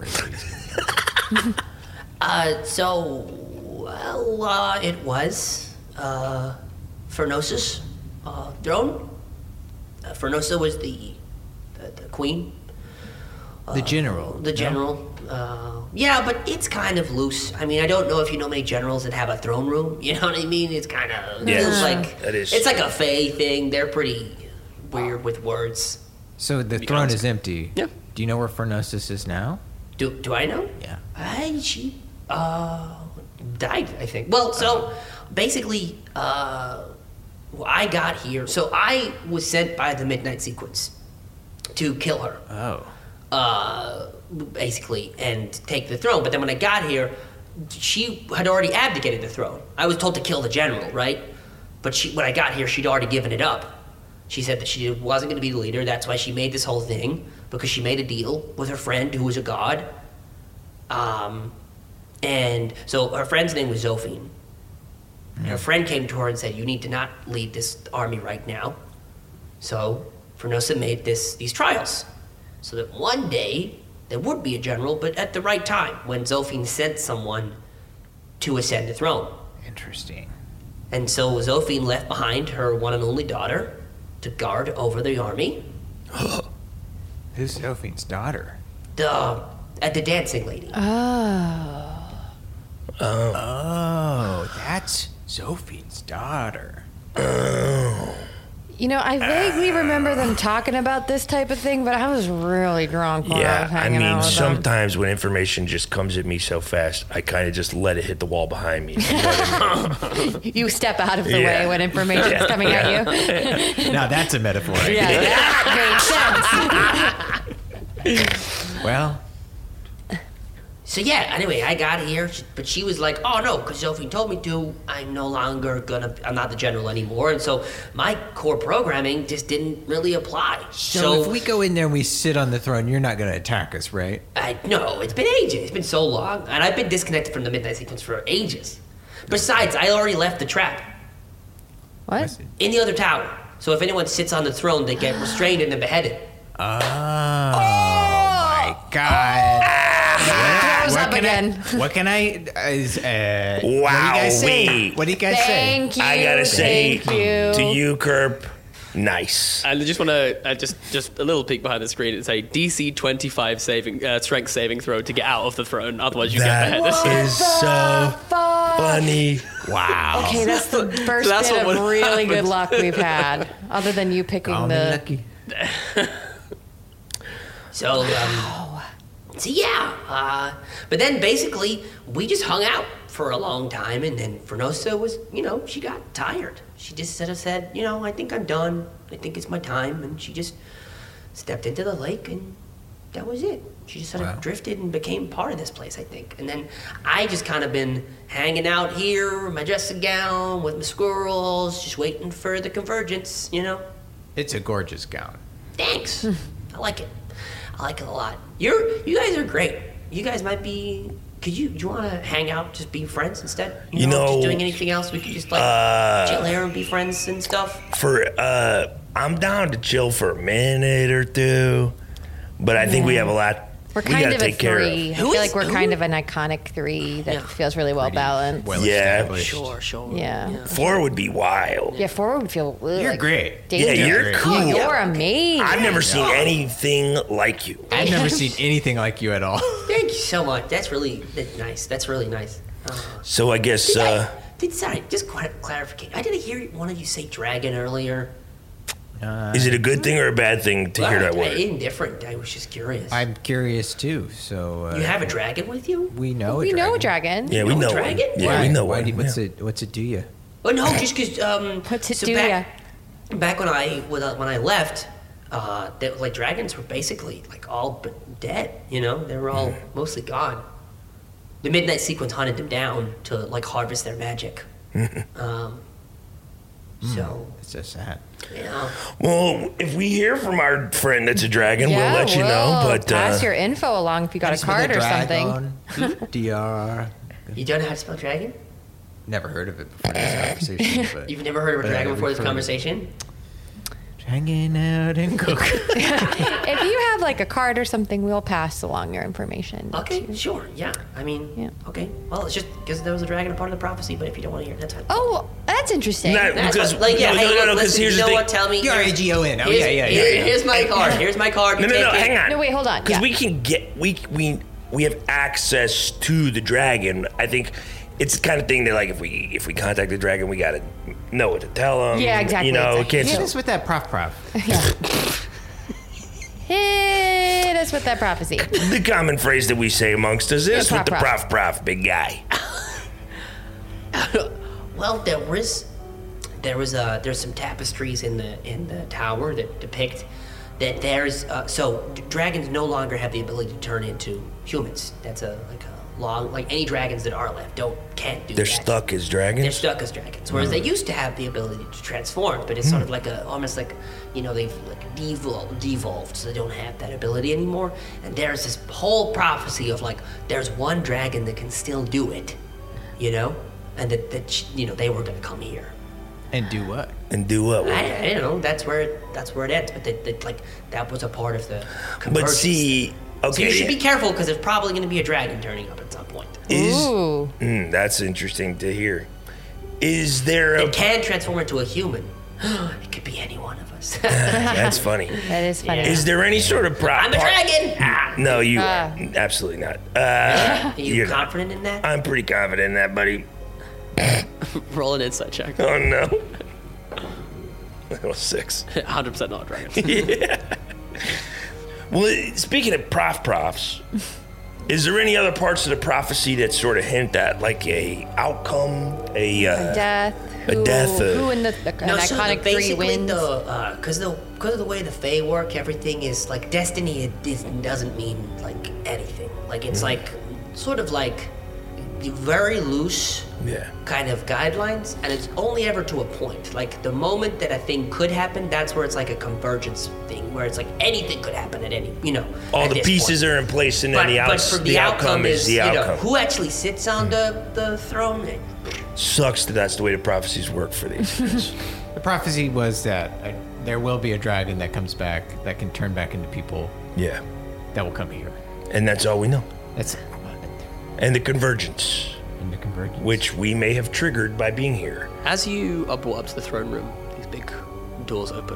It was Fernosa's throne. Fernosa was the queen. The general. The general. Yeah, but it's kind of loose. I mean, I don't know if you know many generals that have a throne room. You know what I mean? It's kind of Yes, feels like that is- it's like a Fae thing. They're pretty weird with words. So the throne is empty. Yeah. Do you know where Phronosis is now? Do I know? Yeah. She died, I think. Well, so basically, I got here. So I was sent by the Midnight Sequence to kill her. Oh. Basically, and take the throne. But then when I got here, she had already abdicated the throne. I was told to kill the general, right? But when I got here, she'd already given it up. She said that she wasn't going to be the leader. That's why she made this whole thing, because she made a deal with her friend who was a god. And so her friend's name was Zophine. And her friend came to her and said, "You need to not lead this army right now." So Phronosa made these trials, so that one day there would be a general, but at the right time, when Zophine sent someone to ascend the throne. Interesting. And so Zophine left behind her one and only daughter to guard over the army. Who's Zophine's daughter? At the dancing lady. Oh, that's Zophine's daughter. You know, I vaguely remember them talking about this type of thing, but I was really drunk when I Yeah, was I hanging out mean, with them. sometimes when information just comes at me so fast, I kind of just let it hit the wall behind me. You know what I mean? You step out of the Yeah. way when information's coming at you. Now that's a metaphor. Yeah, that makes sense. Well, So yeah, anyway, I got here, but she was like, "Oh no, because Zophine told me to. I'm not the general anymore." And so my core programming just didn't really apply. so if we go in there and we sit on the throne, you're not going to attack us, right? No, it's been ages. It's been so long, and I've been disconnected from the Midnight Sequence for ages. Besides, I already left the trap What? in the other tower. So if anyone sits on the throne, they get restrained and then beheaded. Oh, my God. Throws up can again. What can I? What do you Wow, guys say? What do you guys say? Thank you. I gotta say Thank you. to you, Kerp, nice. And I just want to just a little peek behind the screen and say DC 25 strength saving throw to get out of the throne. Otherwise, you That get beheaded. is so funny. Wow. Okay, that's the first That's bit what of would really happen. good luck we've had, other than you picking Call me the. lucky. So, so yeah. But then basically, we just hung out for a long time, and then Phronosa was, she got tired. She just said, I think I'm done. I think it's my time. And she just stepped into the lake, and that was it. She just sort of drifted and became part of this place, I think. And then I just kind of been hanging out here in my dressing gown with my squirrels, just waiting for the convergence, It's a gorgeous gown. Thanks. I like it. I like it a lot. You guys are great. You guys might be. Do you want to hang out, just be friends instead? Just doing anything else? We could just chill here and be friends and stuff. I'm down to chill for a minute or two, but I think we have a lot. We're we kind gotta of a take care of. three. I feel like we're kind of an iconic three that feels really well balanced. Well Yeah. established. Sure. Yeah. 4 would be wild. Yeah, 4 would feel You're great. dangerous. Yeah, you're great. cool. Oh, you're amazing. I've never seen anything like you. I've never seen anything like you at all. Thank you so much. That's nice. That's really nice. So I guess Sorry, just clarification. I didn't hear one of you say dragon earlier. is it a good thing or a bad thing to hear that word? Indifferent. I was just curious. I'm curious too. So You have a dragon with you? we know We a know a dragon. dragon. Yeah, we know a know dragon? one. Yeah, Why? we know Why one. do- What's yeah. it do you? Oh no, just because. What's it so do back, back when I left, dragons were basically all but dead. They were all mostly gone. The Midnight Sequence hunted them down to harvest their magic. So It's so sad. yeah. Well, if we hear from our friend that's a dragon, we'll let you know. But pass your info along if you got a card or something. DR. You don't know how to spell dragon? Never heard of it before this conversation. But You've never heard of a dragon before this we've heard it. conversation? hanging out in Cook. If you have a card or something, we'll pass along your information. Okay, sure, yeah. I mean, Yeah. okay. Well, it's just because there was a dragon a part of the prophecy, but if you don't want to hear it, that's fine. Oh, that's interesting. No, That's because what, hey, no, look, listen, here's you the know thing. what? Tell me. R-A-G-O-N. Oh, Here's- yeah. Here's my card. Here's my card. No, You take it. hang on. No, wait, hold on. Because Yeah. we can get we have access to the dragon. I think it's the kind of thing that if we contact the dragon, we gotta know what to tell him. Yeah, exactly, You know, exactly. can't. Hit us with that prof. us with that prophecy. The common phrase that we say amongst us is Yeah, with the prof. prof, big guy. Well, there's some tapestries in the tower that depict that there's dragons no longer have the ability to turn into humans. That's a long, like any dragons that are left can't do They're that. stuck as dragons? They're stuck as dragons. Whereas they used to have the ability to transform, but it's sort of like almost like, they've like devolved, so they don't have that ability anymore. And there's this whole prophecy of like, there's one dragon that can still do it, and that they were gonna come here. And do what? And do what? I don't know. That's where it ends. But that was a part of the convergence. But see, okay. So you should be careful because there's probably going to be a dragon turning up at some point. Ooh. That's interesting to hear. Is there It can transform into a human. It could be any one of us. That's funny. That is funny. Is there any sort of I'm a dragon. No, you are. Absolutely not. Are you you're not. confident in that? I'm pretty confident in that, buddy. Roll an insight check. Oh, no. Well, 6. 100% not a dragon. Yeah. Well, speaking of profs, is there any other parts of the prophecy that sort of hint at, like a outcome, a Death. a death, Who in the No, so iconic three basically wins? because of the way the Fae work, everything is like destiny. It doesn't mean like anything. Like it's like sort of like very loose kind of guidelines, and it's only ever to a point. Like the moment that a thing could happen, that's where it's like a convergence thing, where it's like anything could happen at any, all at the this pieces point. are in place, and But, then but for the outcome is the outcome. who actually sits on the throne. Sucks that's the way the prophecies work for these guys. The prophecy was that there will be a dragon that comes back that can turn back into people Yeah. that will come here. And that's all we know. That's And the convergence, in the convergence. which we may have triggered by being here. As you are brought up to the throne room, these big doors open.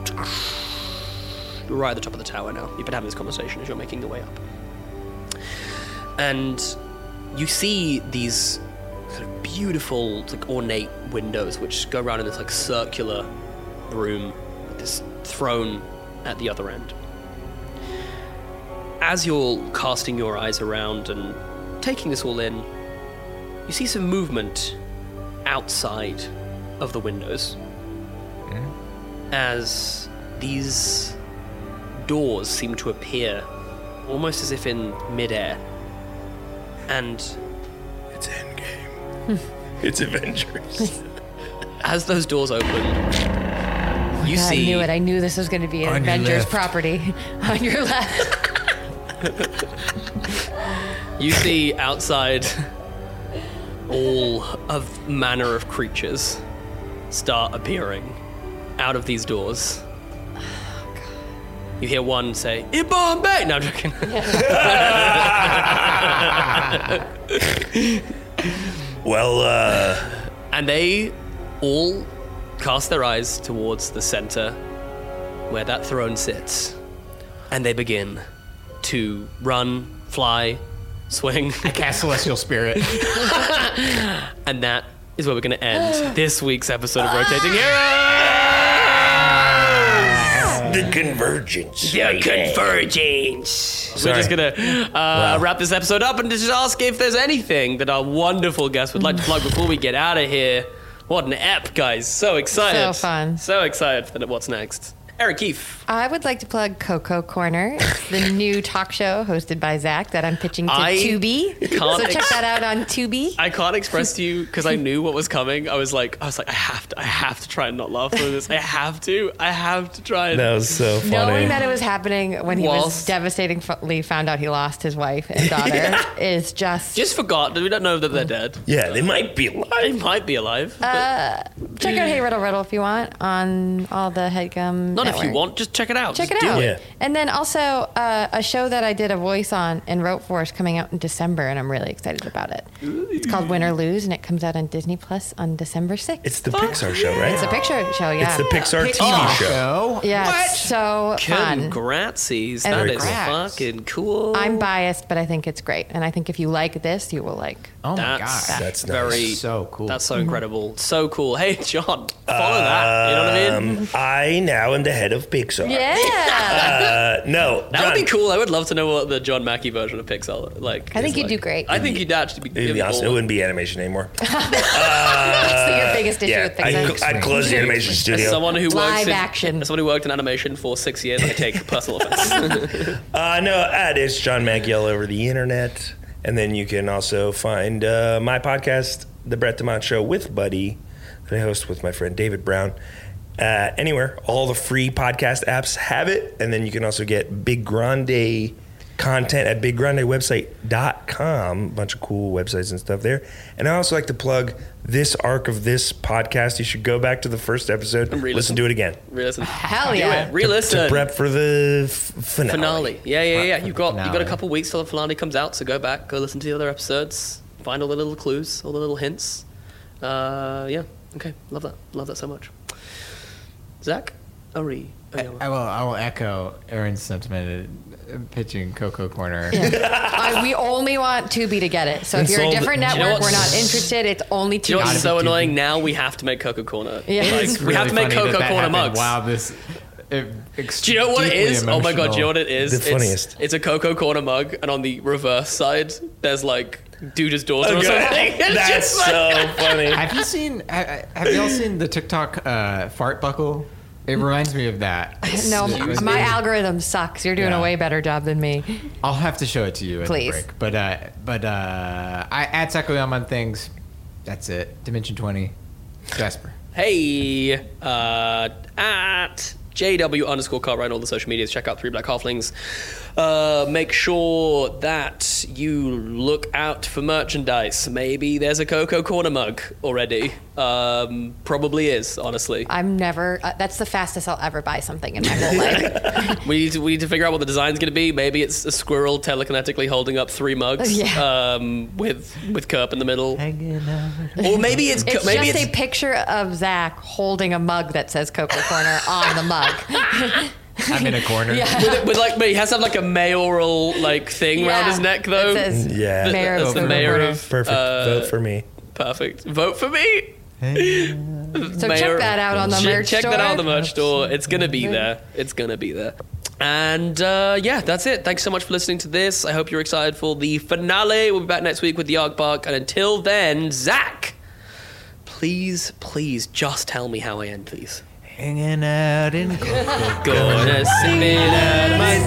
You're right at the top of the tower now. You've been having this conversation as you're making your way up. And you see these kind of beautiful, like ornate windows which go around in this like circular room with this throne at the other end. As you're casting your eyes around and taking this all in, you see some movement outside of the windows as these doors seem to appear almost as if in midair. And It's Endgame. It's Avengers. as those doors open, you I see knew it. I knew this was going to be an On your Avengers left. property. On your left. you see outside all of manner of creatures start appearing out of these doors. You hear one say, "In Bombay!" No, I'm joking. Well, And they all cast their eyes towards the center where that throne sits. And they begin to run, fly, swing. Cast Celestial Spirit. And that is where we're going to end this week's episode of Rotating Heroes. the convergence. The convergence. We're just going to wrap this episode up and just ask if there's anything that our wonderful guests would like to plug before we get out of here. What an ep, guys. So excited. So fun. So excited for what's next. Eric Keefe. I would like to plug Coco Corner. It's the new talk show hosted by Zach that I'm pitching to I Tubi. can't So check that out on Tubi. I can't express to you because I knew what was coming. I was like, I have to try and not laugh through this. I have to try and. That was so funny. Knowing that it was happening when he was Whilst- devastatingly found out he lost his wife and daughter is Just forgot. We don't know that they're dead. Yeah, they might be alive. They might be alive. But Check out Hey Riddle Riddle if you want on all the HeadGum not if you network. want. Just check it out. Check Just it do out. Yeah. And then also a show that I did a voice on and wrote for is coming out in December, and I'm really excited about it. It's called Win or Lose, and it comes out on Disney Plus on December 6th. It's the Pixar show, right? It's a picture show, yeah. It's the Pixar TV show. So, Yeah, it's so fun. Congratsies. And That is congrats. fucking cool. I'm biased, but I think it's great. And I think if you like this, you will like. oh my That's god. That's nice. very So cool. That's so incredible. So cool. Hey, John. Follow that. You know what I mean? I now am the head of Pixar. Yeah. No, That John, would be cool. I would love to know what the John Mackey version of Pixar like. I think is you'd like. do great. I think you'd actually be. To be honest, it wouldn't be animation anymore. That's your biggest issue Yeah, with Pixar. I'd close the animation As studio. someone who Live works action. As someone who worked in animation for 6 years, I take personal offense. No, it's John Mackey all over the internet. And then you can also find my podcast, The Brett DeMont Show with Buddy, that I host with my friend David Brown. Anywhere, all the free podcast apps have it. And then you can also get Big Grande content at biggrandewebsite.com. A bunch of cool websites and stuff there. And I also like to plug this arc of this podcast. You should go back to the first episode and listen to it again. Re-listen. Hell Do yeah. it. Re-listen. To prep for the finale. Yeah. You've got Finale. a couple weeks till the finale comes out, so go back, go listen to the other episodes, find all the little clues, all the little hints. Yeah. Okay. Love that so much. Zach, Ari. I will echo Aaron's sentiment pitching Coco Corner. We only want Tubi to get it. So if It's you're a all the- different You know network, what's- we're not interested. It's only Do you know Tubi. what's so Tubi. annoying? Now we have to make Coco Corner. Yeah. Like, It's we have to make Coco Corner mugs. Wow, this. Do you know what it is? Oh my god, do you know what it is? The funniest. It's a Coco Corner mug, and on the reverse side, there's like Duda's daughter or something. It's That's just like- so funny. Have you seen? Have y'all seen the TikTok fart buckle? It reminds me of that. No, It- my algorithm sucks. You're doing Yeah. a way better job than me. I'll have to show it to you at Please. the break. But I at Sakuyama on things. That's it. Dimension 20. Jasper. Hey, at JW_Cartwright on all the social medias. Check out 3 Black Halflings. Make sure that you look out for merchandise. Maybe there's a Coco Corner mug already. Probably is, honestly. I'm never. That's the fastest I'll ever buy something in my whole life. We need to figure out what the design's going to be. Maybe it's a squirrel telekinetically holding up 3 mugs. Yeah. With Kerp in the middle. Or maybe it's It's maybe just it's a picture of Zach holding a mug that says Coco Corner on the mug. I'm in a corner. with like he has to have like a mayoral like thing around his neck though. It says Yeah. Mayor of That's the Coco mayor Corner. of Perfect. Vote for me. Perfect. Vote for me. So check that out on the merch Check store. that out on the merch store. It's gonna be there. It's gonna be there. And yeah, that's it. Thanks so much for listening to this. I hope you're excited for the finale. We'll be back next week with the Aardvark. And until then, Zach, please just tell me how I end these. Hanging out in Gonna sip it out of my